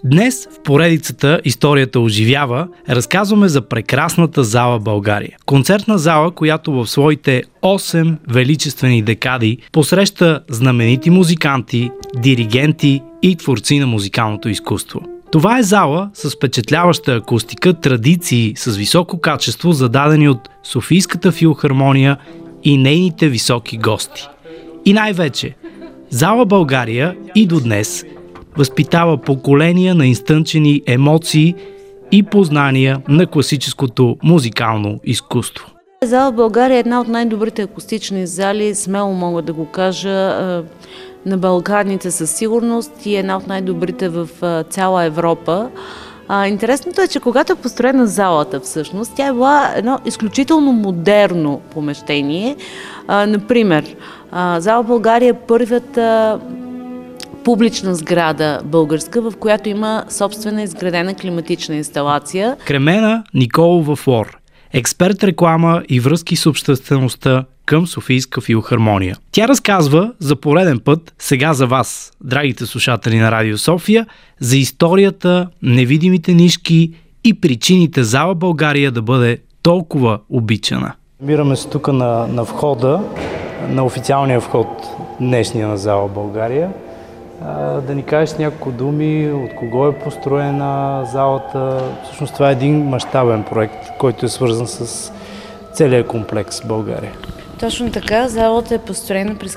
Днес в поредицата "Историята оживява" разказваме за прекрасната зала България. Концертна зала, която в своите 8 величествени декади посреща знаменити музиканти, диригенти и творци на музикалното изкуство. Това е зала с впечатляваща акустика, традиции с високо качество, зададени от Софийската филхармония и нейните високи гости. И най-вече, зала България и до днес възпитава поколения на изтънчени емоции и познания на класическото музикално изкуство. Зала България е една от най-добрите акустични зали, смело мога да го кажа, на Балканите със сигурност и една от най-добрите в цяла Европа. Интересното е, че когато е построена залата всъщност, тя е била едно изключително модерно помещение. Например, зала България е първата публична сграда българска, в която има собствена изградена климатична инсталация. Кремена Николова Флор, експерт реклама и връзки с обществеността към Софийска филхармония. Тя разказва за пореден път, сега за вас, драгите слушатели на Радио София, за историята, невидимите нишки и причините зала България да бъде толкова обичана. Намираме се тук на входа, на официалния вход днешния на зала България. Да ни кажеш няколко думи, от кого е построена залата. Всъщност това е един мащабен проект, който е свързан с целия комплекс България. Точно така, залата е построена през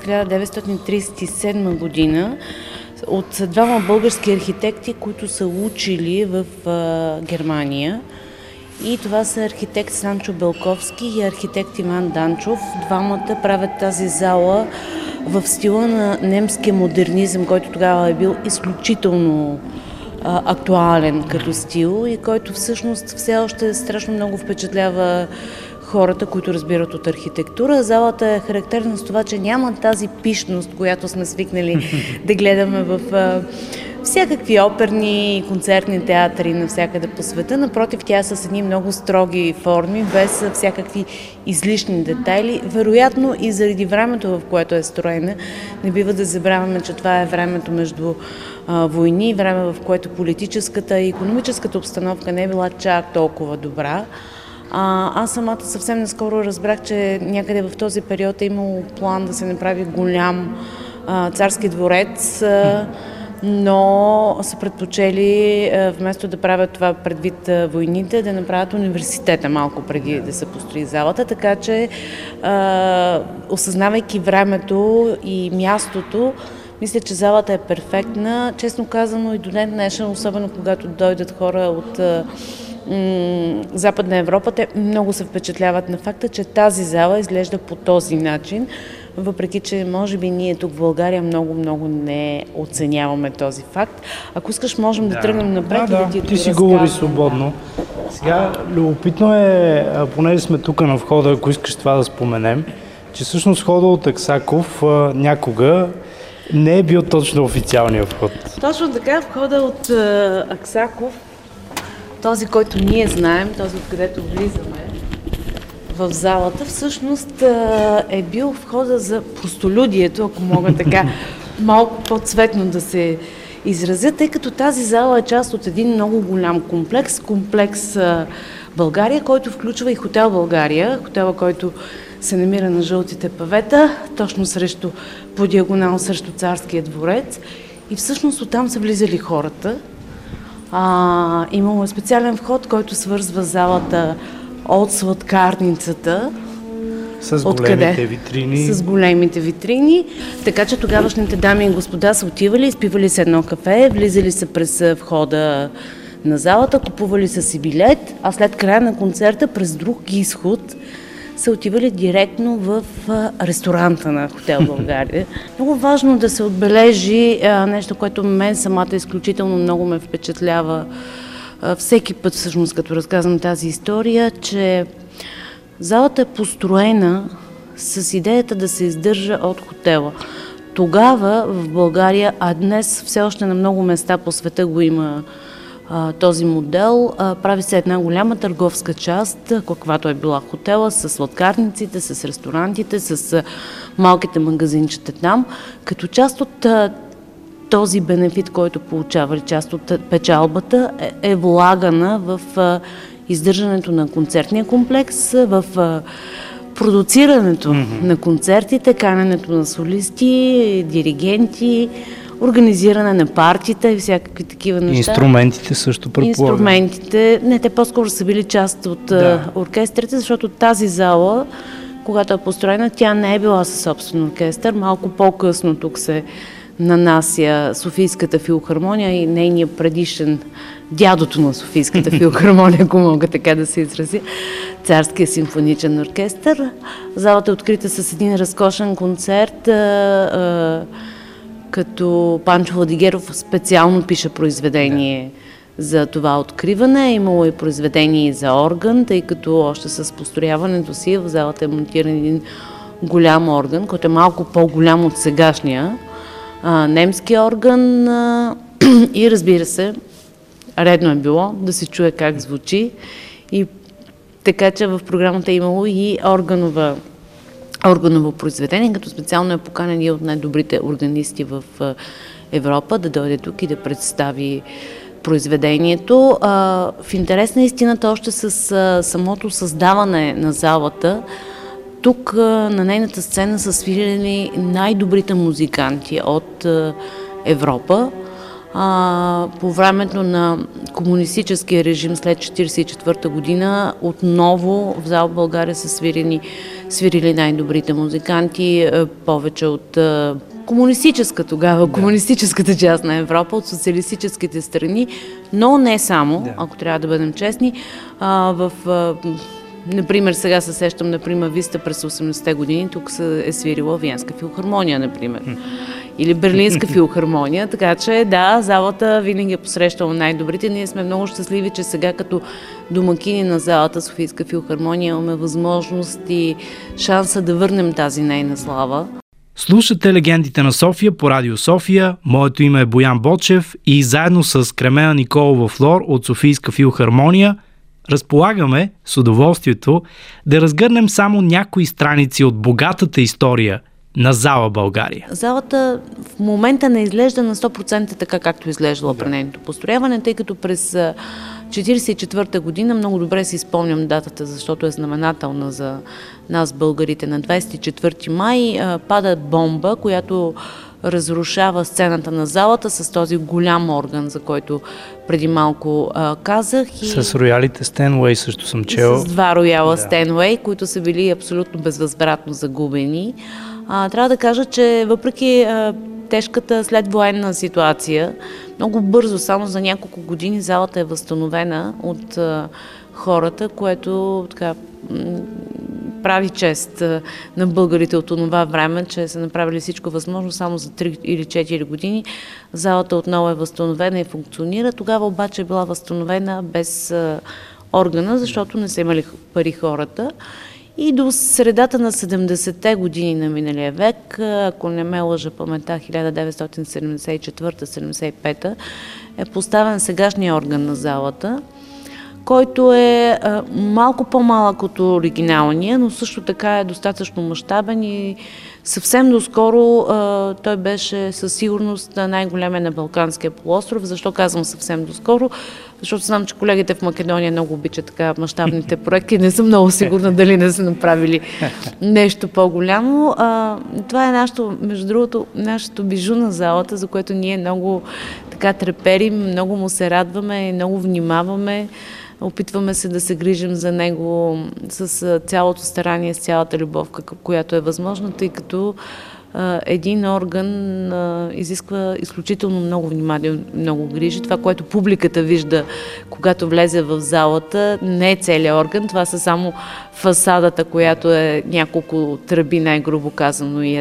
1937 година от двама български архитекти, които са учили в Германия. И това са архитект Санчо Белковски и архитект Иван Данчов. Двамата правят тази зала в стила на немския модернизъм, който тогава е бил изключително актуален като стил и който всъщност все още страшно много впечатлява хората, които разбират от архитектура. Залата е характерна с това, че няма тази пишност, която сме свикнали да гледаме в всякакви оперни и концертни театри навсякъде по света. Напротив, тя е с едни много строги форми, без всякакви излишни детайли. Вероятно и заради времето, в което е строена. Не бива да забравяме, че това е времето между войни, време, в което политическата и икономическата обстановка не е била чак толкова добра. Аз самата съвсем наскоро разбрах, че някъде в този период е имало план да се направи голям царски дворец, но са предпочели вместо да правят това предвид войните, да направят университета малко преди да се построи залата, така че осъзнавайки времето и мястото, мисля, че залата е перфектна. Честно казано и до ден днешен, особено когато дойдат хора от Западна Европа, те много се впечатляват на факта, че тази зала изглежда по този начин, въпреки че може би ние тук в България много не оценяваме този факт. Ако искаш, можем да тръгнем напред. Ти си говори свободно. Сега, любопитно е, понеже сме тук на входа, ако искаш това да споменем, че всъщност входа от Аксаков някога не е бил точно официалния вход. Точно така, входа от Аксаков, този, който ние знаем, този, откъдето влизаме в залата, всъщност е бил входа за простолюдието, ако мога така малко по-цветно да се изразя, тъй като тази зала е част от един много голям комплекс България, който включва и хотел България, хотела, който се намира на жълтите павета, точно по диагонал срещу Царския дворец. И всъщност оттам са влизали хората. Имало е специален вход, който свързва залата от сладкарницата. С големите витрини. С големите витрини. Така че тогавашните дами и господа са отивали, изпивали се едно кафе, влизали са през входа на залата, купували са си билет, а след края на концерта през друг изход са отивали директно в ресторанта на хотел България. Много важно да се отбележи нещо, което мен самата изключително много ме впечатлява всеки път, всъщност, като разказвам тази история, че залата е построена с идеята да се издържа от хотела. Тогава в България, а днес все още на много места по света го има този модел, прави се една голяма търговска част, каквато е била хотела, с сладкарниците, с ресторантите, с малките магазинчета там. Като част от този бенефит, който получава, част от печалбата, е влагана в издържането на концертния комплекс, в продуцирането на концертите, каненето на солисти, диригенти, организиране на партита и всякакви такива неща. Инструментите също предполагам. Инструментите, не, те по-скоро са били част от оркестрите, защото тази зала, когато е построена, тя не е била със собствен оркестър. Малко по-късно тук се нанася Софийската филхармония и нейният предишен дядото на Софийската филхармония, ако мога така да се изрази, Царския симфоничен оркестър. Залата е открита с един разкошен концерт, като Панчо Владигеров специално пише произведение за това откриване. Имало и произведение за орган, тъй като още с построяването си в залата е монтиран един голям орган, който е малко по-голям от сегашния немски орган и разбира се, редно е било да се чуе как звучи. И така че в програмата е имало и органово произведение, като специално е поканен и от най-добрите органисти в Европа да дойде тук и да представи произведението. В интерес на истината, още с самото създаване на залата, тук на нейната сцена са свирили най-добрите музиканти от Европа. По времето на комунистическия режим след 1944 година отново в зала България са свирили най-добрите музиканти, повече от комунистическата част на Европа, от социалистическите страни, но не само, ако трябва да бъдем честни. Например, сега се сещам, например, Виста през 80-те години, тук е свирила Виенска филхармония, например. Или Берлинска филхармония, така че да, залата винаги е посрещала най-добрите. Ние сме много щастливи, че сега като домакини на залата Софийска филхармония имаме възможност и шанса да върнем тази нейна слава. Слушате Легендите на София по Радио София. Моето име е Боян Бочев и заедно с Кремена Николова Флор от Софийска филхармония разполагаме с удоволствието да разгърнем само някои страници от богатата история на зала България. Залата в момента не изглежда на 100% така, както изглеждала при нейното построяване, тъй като през 1944 година, много добре си спомням датата, защото е знаменателна за нас българите, на 24 май пада бомба, която разрушава сцената на залата с този голям орган, за който преди малко казах. С роялите Стенуей също съм чел. С два рояла Стенуей, които са били абсолютно безвъзвратно загубени. Трябва да кажа, че въпреки тежката следвоенна ситуация, много бързо, само за няколко години, залата е възстановена от хората, което така прави чест на българите от това време, че са направили всичко възможно. Само за 3 или 4 години залата отново е възстановена и функционира. Тогава обаче е била възстановена без органа, защото не са имали пари хората. И до средата на 70-те години на миналия век, ако не ме лъжа паметта, 1974-75, е поставен сегашния орган на залата, който е малко по-малък от оригиналния, но също така е достатъчно мащабен и съвсем доскоро той беше със сигурност най-големия на Балканския полуостров. Защо казвам съвсем доскоро? Защото знам, че колегите в Македония много обичат така мащабните проекти. Не съм много сигурна дали не са направили нещо по-голямо. Това е нашето, между другото, нашето бижу на залата, за което ние много така треперим, много му се радваме, много внимаваме. Опитваме се да се грижим за него с цялото старание, с цялата любов, която е възможна, тъй като един орган изисква изключително много внимание, много грижи. Това, което публиката вижда, когато влезе в залата, не е целият орган, това са само фасадата, която е няколко тръби, най-грубо казано, и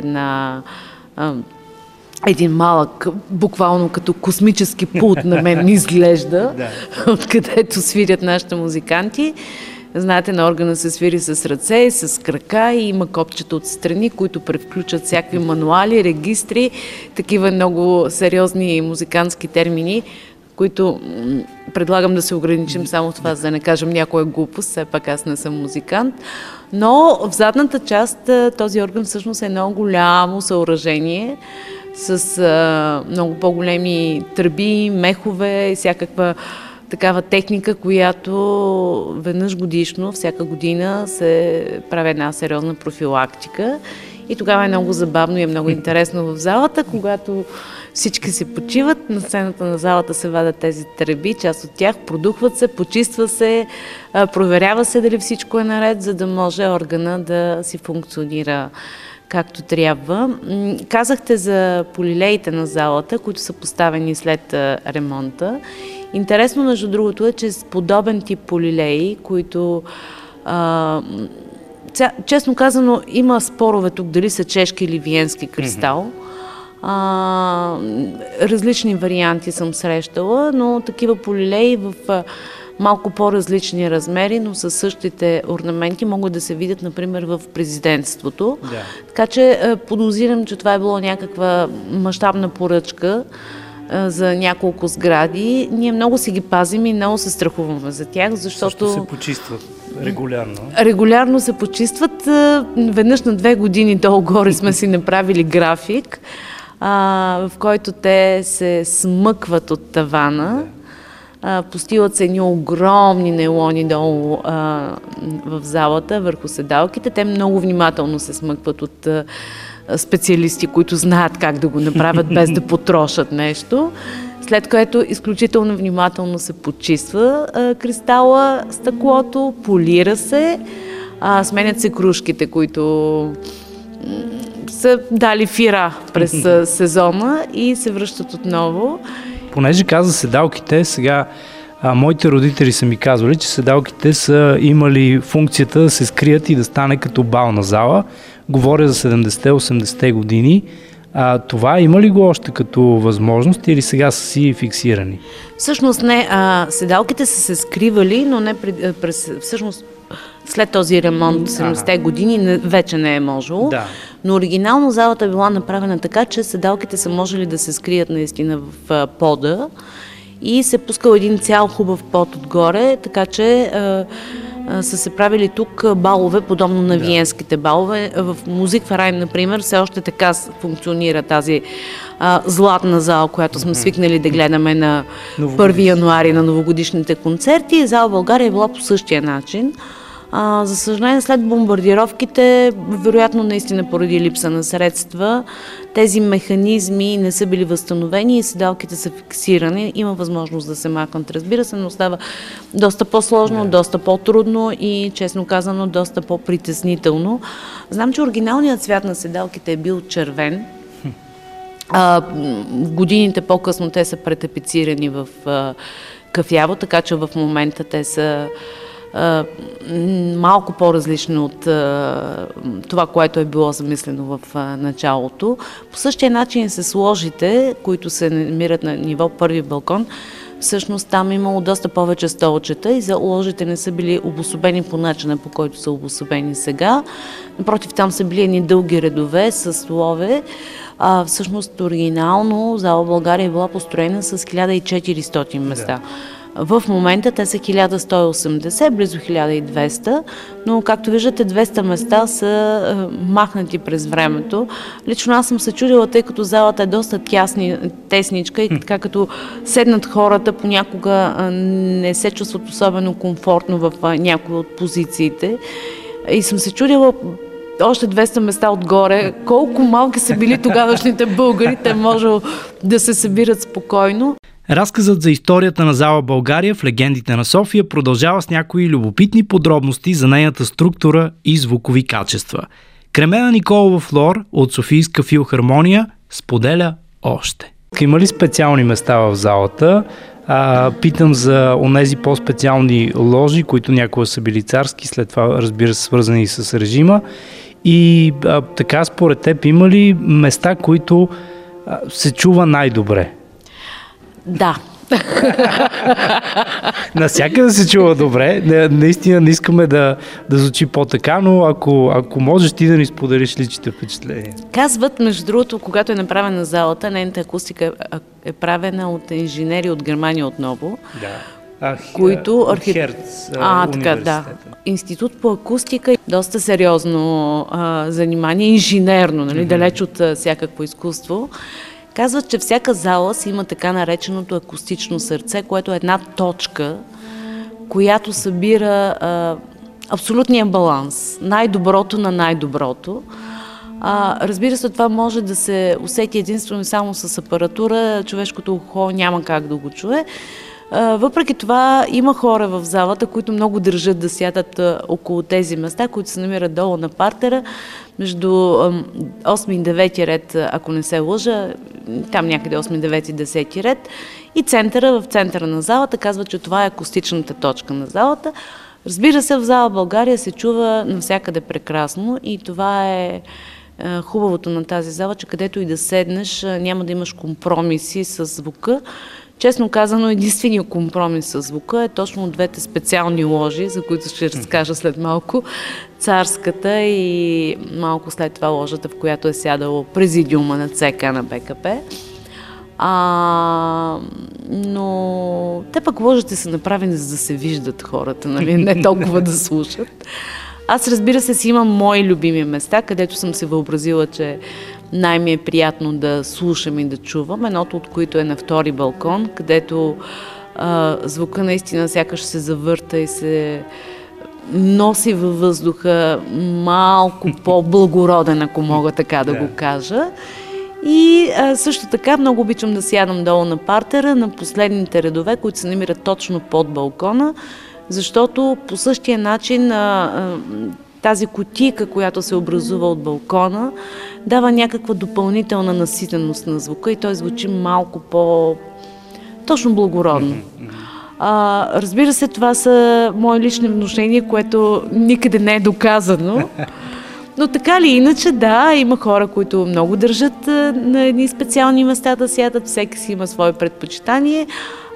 един малък, буквално като космически пулт на мен изглежда, откъдето свирят нашите музиканти. Знаете, на органа се свири с ръце, с крака и има копчета отстрани, които превключат всякакви мануали, регистри, такива много сериозни музикантски термини, които предлагам да се ограничим само в това, за да не кажем някоя глупост, все пак аз не съм музикант. Но в задната част този орган всъщност е много голямо съоръжение, с много по-големи тръби, мехове и всякаква такава техника, която веднъж годишно, всяка година се прави една сериозна профилактика. И тогава е много забавно и е много интересно в залата, когато всички се почиват, на сцената на залата се вадят тези тръби, част от тях продухват се, почиства се, проверява се дали всичко е наред, за да може органа да си функционира както трябва. Казахте за полилеите на залата, които са поставени след ремонта. Интересно, между другото, е, че с подобен тип полилеи, които честно казано има спорове тук дали са чешки или виенски кристал. Различни варианти съм срещала, но такива полилеи в малко по-различни размери, но със същите орнаменти могат да се видят, например, в президентството. Да. Така че подозирам, че това е било някаква мащабна поръчка за няколко сгради. Ние много си ги пазим и много се страхуваме за тях, защото се почистват регулярно. Регулярно се почистват. Веднъж на 2 години долу-горе сме си направили график, в който те се смъкват от тавана. Постилат се едни огромни нейлони долу в залата, върху седалките. Те много внимателно се смъкват от специалисти, които знаят как да го направят без да потрошат нещо. След което изключително внимателно се почиства кристала, стъклото, полира се, сменят се кружките, които са дали фира през сезона и се връщат отново. Понеже каза седалките, сега моите родители са ми казвали, че седалките са имали функцията да се скрият и да стане като бална зала. Говоря за 70-80-те години. Това има ли го още като възможност или сега са си фиксирани? Всъщност не. Седалките са се скривали, но не всъщност след този ремонт 70-те години вече не е можело. Да. Но оригинално залата е била направена така, че седалките са можели да се скрият наистина в пода и се пускал един цял хубав под отгоре, така че са се правили тук балове, подобно на виенските балове. В Музикверайн, например, все още така функционира тази златна зала, която сме свикнали да гледаме на 1 януари на новогодишните концерти. Зала България е била по същия начин. За съжаление, след бомбардировките, вероятно наистина поради липса на средства, тези механизми не са били възстановени и седалките са фиксирани. Има възможност да се махнат, разбира се, но става доста по-сложно, доста по-трудно и, честно казано, доста по-притеснително. Знам, че оригиналният цвят на седалките е бил червен. В годините по-късно те са претапицирани в кафяво, така че в момента те са малко по-различно от това, което е било замислено в началото. По същия начин с ложите, които се намират на ниво първи балкон, всъщност там имало доста повече столчета и за ложите не са били обособени по начина, по който са обособени сега. Напротив, там са били едни дълги редове с столове. Всъщност, оригинално зала България е била построена с 1400 места. В момента те са 1180, близо 1200, но както виждате 200 места са махнати през времето. Лично аз съм се чудила, тъй като залата е доста тесничка и така като седнат хората, понякога не се чувстват особено комфортно в някои от позициите. И съм се чудила още 200 места отгоре, колко малки са били тогавашните българи, те може да се събират спокойно. Разказът за историята на зала България в легендите на София продължава с някои любопитни подробности за нейната структура и звукови качества. Кремена Николова Флор от Софийска филхармония споделя още. Има ли специални места в залата? Питам за онези по-специални ложи, които някога са били царски, след това, разбира се, свързани с режима. И така, според теб, има ли места, които се чува най-добре? Да. Навсякъде се чува добре. Наистина не искаме да звучи по-така, но ако можеш ти да ни споделиш личните впечатления. Казват, между другото, когато е направена залата, нейната акустика е правена от инженери от Германия отново, които Херц така, да. Институт по акустика, доста сериозно занимание, инженерно, нали, далеч от всякакво изкуство. Казват, че всяка зала си има така нареченото акустично сърце, което е една точка, която събира абсолютния баланс, най-доброто на най-доброто. Разбира се, това може да се усети единствено само с апаратура, човешкото ухо няма как да го чуе. Въпреки това има хора в залата, които много държат да сядат около тези места, които се намират долу на партера, между 8 и 9 ред, ако не се лъжа, там някъде 8, 9 и 10 ред, и в центъра на залата, казва, че това е акустичната точка на залата. Разбира се, в зала България се чува навсякъде прекрасно и това е хубавото на тази зала, че където и да седнеш, няма да имаш компромиси с звука. Честно казано, единственият компромис с звука е точно двете специални ложи, за които ще разкажа след малко. Царската и малко след това ложата, в която е сядало президиума на ЦК на БКП. Но те пък ложите са направени, за да се виждат хората, нали? Не толкова да слушат. Аз, разбира се, си имам мои любими места, където съм се въобразила, че най-ми е приятно да слушам и да чувам. Едното от които е на втори балкон, където звука наистина сякаш се завърта и се носи във въздуха малко по-благороден, ако мога така да го кажа. И също така много обичам да сядам долу на партера, на последните редове, които се намират точно под балкона, защото по същия начин тази кутийка, която се образува от балкона, дава някаква допълнителна наситеност на звука и той звучи малко по-точно благородно. Разбира се, това са мои лични внушения, което никъде не е доказано. Но така ли иначе, да, има хора, които много държат на едни специални места да сядат, всеки си има свое предпочитание.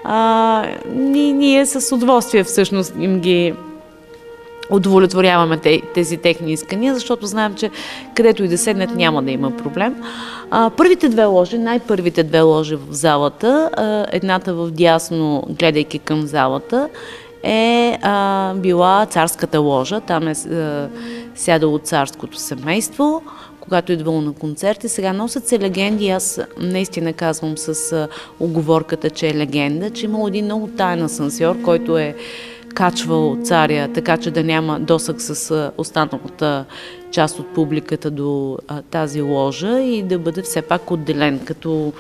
Ние с удоволствие всъщност им ги удовлетворяваме тези техни искания, защото знаем, че където и да седнат няма да има проблем. Първите две ложи, най-първите две ложи в залата, едната в дясно, гледайки към залата, е била царската ложа. Там е сядало царското семейство, когато идвало на концерти. Сега носят се легенди, аз наистина казвам с уговорката, че е легенда, че имало един много таен асансьор, който е качвал царя, така че да няма досък с останалата част от публиката до тази ложа и да бъде все пак отделен като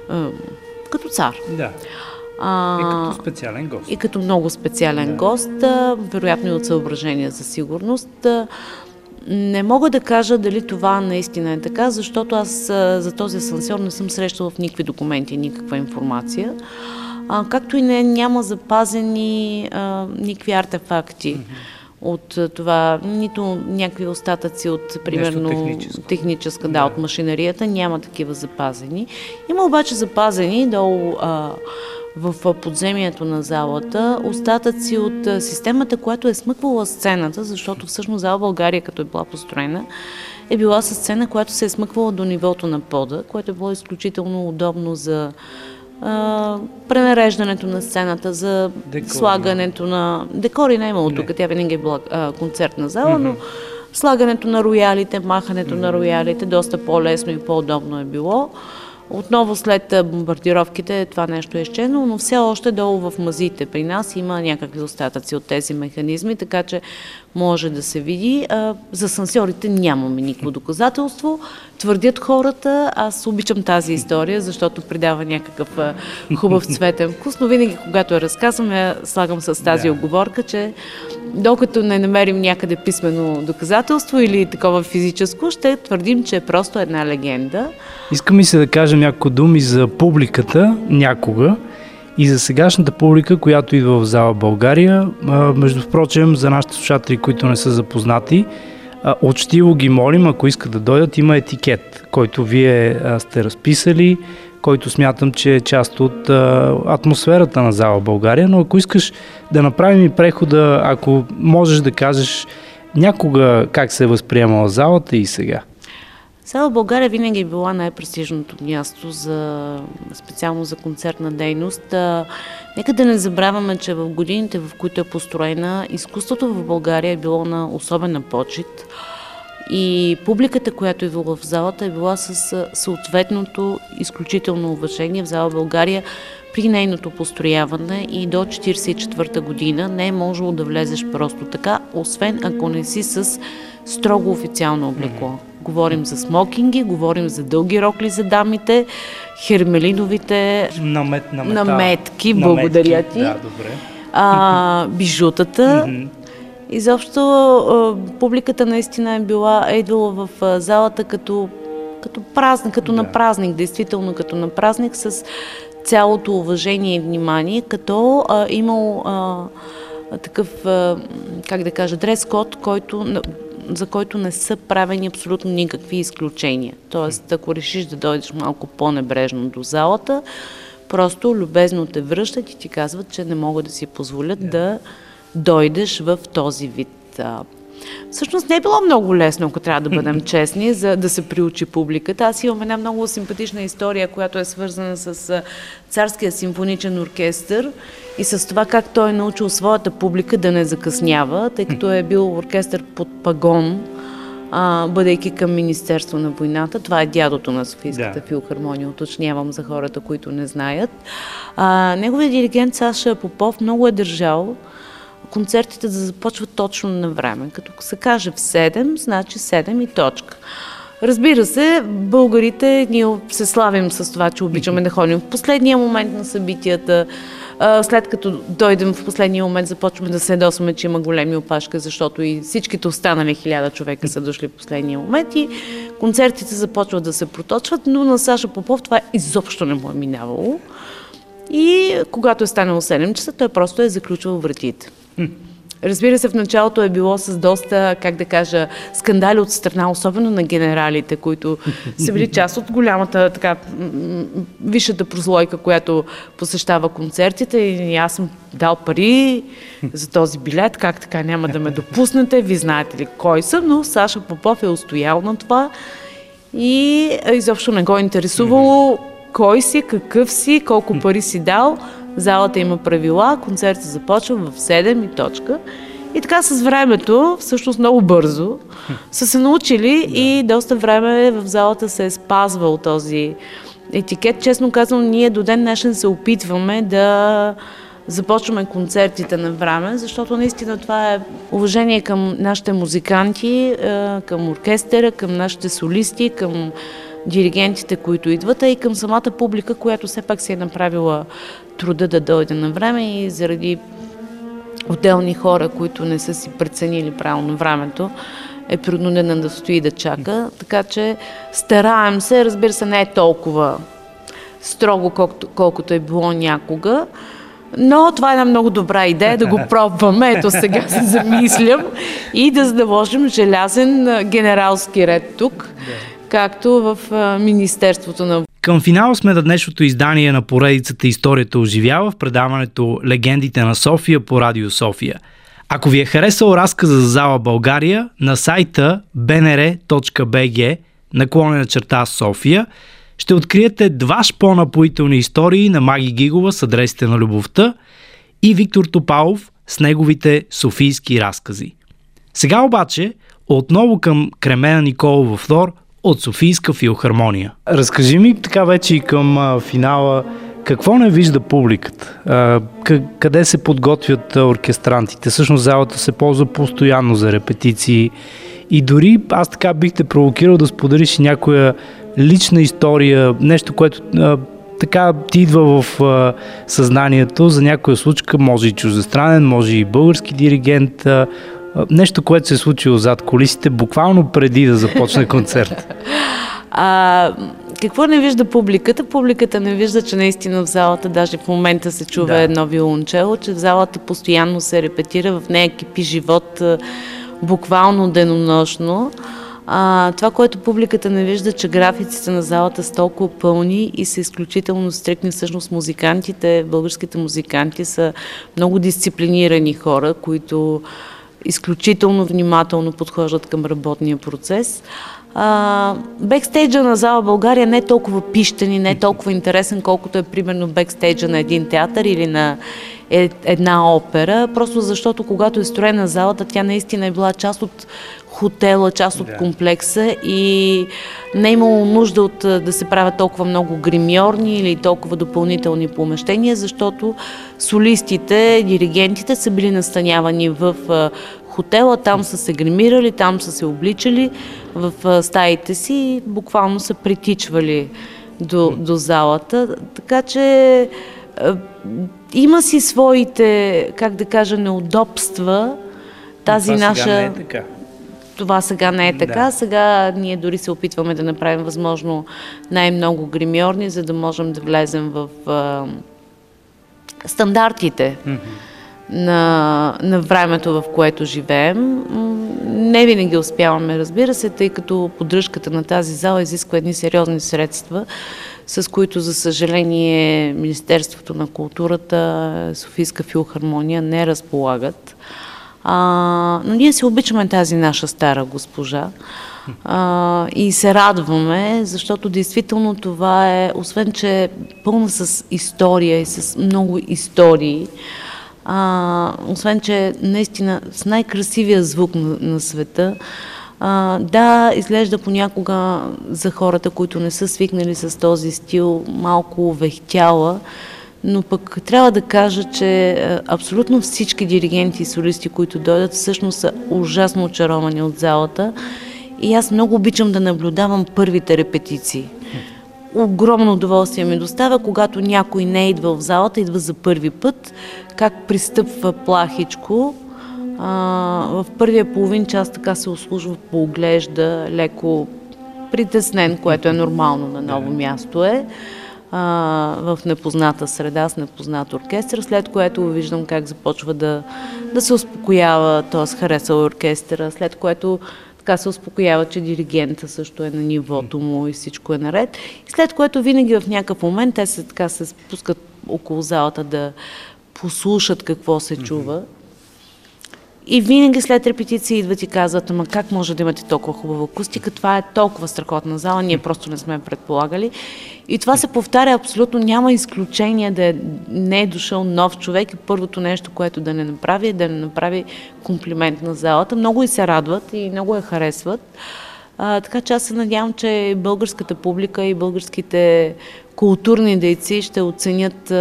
цар. Да. И като специален гост. И като много специален гост, вероятно и от съображения за сигурност. Не мога да кажа дали това наистина е така, защото аз за този асансьор не съм срещала в никакви документи, никаква информация. Както и няма запазени никакви артефакти от това, нито някакви остатъци от, примерно, техническа, от машинарията, няма такива запазени. Има обаче запазени долу в подземието на залата остатъци от системата, която е смъквала сцената, защото всъщност зала България, като е била построена, е била със сцена, която се е смъквала до нивото на пода, което е било изключително удобно за пренареждането на сцената, за слагането на... Декори не е имало тук, тя винаги е била концертна зала, но слагането на роялите, махането на роялите, доста по-лесно и по-удобно е било. Отново след бомбардировките това нещо е изчезнало, но все още долу в мазите при нас има някакви остатъци от тези механизми, така че може да се види. За асансьорите нямаме никакво доказателство. Твърдят хората, аз обичам тази история, защото придава някакъв хубав цветен вкус, но винаги, когато я разказвам, я слагам с тази оговорка, че докато не намерим някъде писмено доказателство или такова физическо, ще твърдим, че е просто една легенда. Искам и се да кажем няколко думи за публиката някога и за сегашната публика, която идва в зала България. Между впрочем, за нашите слушатели, които не са запознати, учтиво ги молим, ако искат да дойдат, има етикет, който вие сте разписали, който смятам, че е част от атмосферата на зала България, но ако искаш да направим и прехода, ако можеш да кажеш някога как се е възприемала залата и сега. Зала България винаги е била най-престижното място специално за концертна дейност. Нека да не забравяме, че в годините, в които е построена, изкуството в България е било на особена почит и публиката, която е била в залата, е била с съответното изключително уважение в Зала България. При нейното построяване и до 1944 година не е можело да влезеш просто така, освен ако не си с строго официално облекло. Говорим за смокинги, говорим за дълги рокли за дамите, хермелиновите наметки, благодаря ти, да, добре. бижутата. Изобщо публиката наистина е идвала в залата като празник, като на празник, действително като на празник, с цялото уважение и внимание, като имал такъв, как да кажа, дрес-код, за който не са правени абсолютно никакви изключения. Тоест, ако решиш да дойдеш малко по-небрежно до залата, просто любезно те връщат и ти казват, че не могат да си позволят да дойдеш в този вид. Всъщност не е било много лесно, ако трябва да бъдем честни, за да се приучи публиката. Аз имам една много симпатична история, която е свързана с Царския симфоничен оркестър и с това как той е научил своята публика да не закъснява, тъй като е бил оркестър под пагон, бъдейки към Министерство на войната. Това е дядото на Софийската филхармония, уточнявам за хората, които не знаят. Неговият диригент Саша Попов много е държал концертите да започват точно на време. Като се каже в 7, значи 7 и точка. Разбира се, българите, ние се славим с това, че обичаме да ходим в последния момент на събитията. След като дойдем в последния момент, започваме да се ядосваме, че има големи опашки, защото и всичките останали 1000 човека са дошли в последния момент и концертите започват да се проточват, но на Саша Попов това изобщо не му е минавало. И когато е станало 7 часа, той просто е заключвал вратите. Разбира се, в началото е било с доста, как да кажа, скандали от страна, особено на генералите, които са били част от голямата, така, висшата прослойка, която посещава концертите, и аз съм дал пари за този билет, как така няма да ме допуснете, ви знаете ли кой съм, но Саша Попов е устоял на това и изобщо не го е интересувало кой си, какъв си, колко пари си дал. Залата има правила, концертът започва в 7 и точка. И така с времето, всъщност много бързо, са се научили и доста време в залата се е спазвал този етикет. Честно казвам, ние до ден днешен се опитваме да започваме концертите на време, защото наистина това е уважение към нашите музиканти, към оркестъра, към нашите солисти, към диригентите, които идват, а и към самата публика, която все пак си е направила труда да дойде на време и заради отделни хора, които не са си преценили правилно времето, е принудена да стои да чака. Така че стараем се, разбира се, не е толкова строго, колкото е било някога, но това е една много добра идея да го пробваме. Ето сега се замислям и да заложим желязен генералски ред тук, както в Министерството на... Към финал сме на днешното издание на поредицата «Историята оживява» в предаването «Легендите на София» по Радио София. Ако ви е харесал разказа за Зала България, на сайта bnr.bg/София ще откриете 2 по-напоителни истории на Маги Гигова с адресите на любовта и Виктор Топалов с неговите софийски разкази. Сега обаче отново към Кремена Николова Флор от Софийска филхармония. Разкажи ми така вече и към финала, какво не вижда публиката? Къде се подготвят оркестрантите? Всъщност залата се ползва постоянно за репетиции и дори аз така бих те провокирал да споделиш някоя лична история, нещо, което така ти идва в съзнанието за някоя случка, може и чуждестранен, може и български диригент, нещо, което се е случило зад кулисите, буквално преди да започне концерт. Какво не вижда публиката? Публиката не вижда, че наистина в залата, даже в момента се чува едно виолончело, че в залата постоянно се репетира, в нея кипи живот, буквално денонощно. Това, което публиката не вижда, че графиците на залата са толкова пълни и са изключително стрикни. Всъщност музикантите, българските музиканти са много дисциплинирани хора, които изключително внимателно подхождат към работния процес. Бекстейджа на зала България не е толкова пищен и не е толкова интересен, колкото е примерно бекстейджа на един театър или на една опера, просто защото когато е строена залата, тя наистина е била част от хотела, част от комплекса и не е имало нужда да се правят толкова много гримьорни или толкова допълнителни помещения, защото солистите, диригентите са били настанявани в хотела, там са се гримирали, там са се обличали в стаите си и буквално са притичвали до залата. Така че има си своите, как да кажа, неудобства. Тази това наша... сега не е така. Това сега не е така. Да. Сега ние дори се опитваме да направим възможно най-много гримьорни, за да можем да влезем в стандартите на времето, в което живеем. Не винаги успяваме, разбира се, тъй като поддръжката на тази зала изисква едни сериозни средства, с които, за съжаление, Министерството на културата, Софийска филхармония не разполагат. Но ние се обичаме тази наша стара госпожа и се радваме, защото действително това е, освен че е пълна с история и с много истории, освен че наистина с най-красивия звук на света, да, изглежда понякога за хората, които не са свикнали с този стил, малко вехтяла, но пък трябва да кажа, че абсолютно всички диригенти и солисти, които дойдат, всъщност са ужасно очаровани от залата и аз много обичам да наблюдавам първите репетиции. Огромно удоволствие ми доставя, когато някой не идва в залата, идва за първи път, как пристъпва плахичко. В първия половин час така се услужва, пооглежда, леко притеснен, което е нормално на ново място е. В непозната среда, с непознат оркестър, след което виждам как започва да се успокоява, т.е. харесва оркестъра, след което така се успокоява, че диригента също е на нивото му и всичко е наред. И след което винаги в някакъв момент те се спускат около залата да послушат какво се чува. И винаги след репетиции идват и казват: ама как може да имате толкова хубава акустика, това е толкова страхотна зала, ние просто не сме предполагали. И това се повтаря абсолютно, няма изключение да не е дошъл нов човек и първото нещо, което да не направи, е да не направи комплимент на залата. Много и се радват и много я харесват. Така че аз се надявам, че българската публика и българските културни дейци ще оценят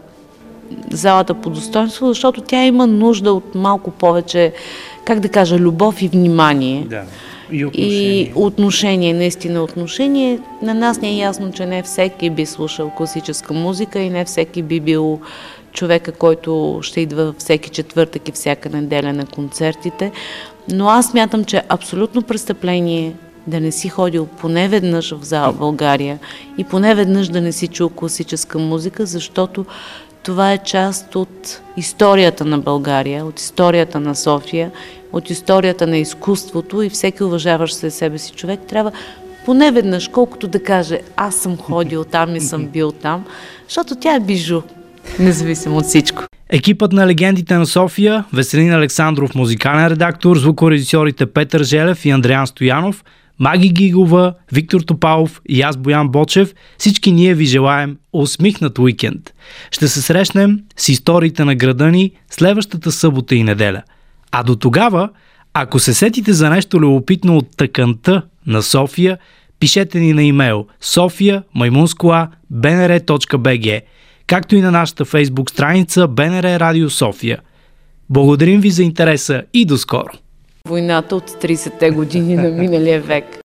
залата по достоинство, защото тя има нужда от малко повече, как да кажа, любов и внимание. Да. И отношение, наистина отношение. На нас не е ясно, че не всеки би слушал класическа музика и не всеки би бил човека, който ще идва всеки четвъртък и всяка неделя на концертите. Но аз смятам, че абсолютно престъпление да не си ходил поне веднъж в зала България и поне веднъж да не си чул класическа музика, защото това е част от историята на България, от историята на София, от историята на изкуството и всеки уважаващ се себе си човек трябва поне веднъж, колкото да каже: аз съм ходил там и съм бил там, защото тя е бижу, независимо от всичко. Екипът на легендите на София, Веселин Александров, музикален редактор, звукорежисьорите Петър Желев и Андриан Стоянов, Маги Гигова, Виктор Топалов и аз, Боян Бочев, всички ние ви желаем усмихнат уикенд. Ще се срещнем с историите на града ни следващата събота и неделя. А до тогава, ако се сетите за нещо любопитно от тъканта на София, пишете ни на имейл sofia@bnr.bg, както и на нашата фейсбук страница БНР Радио София. Благодарим ви за интереса и до скоро! Войната от 30-те години на миналия век.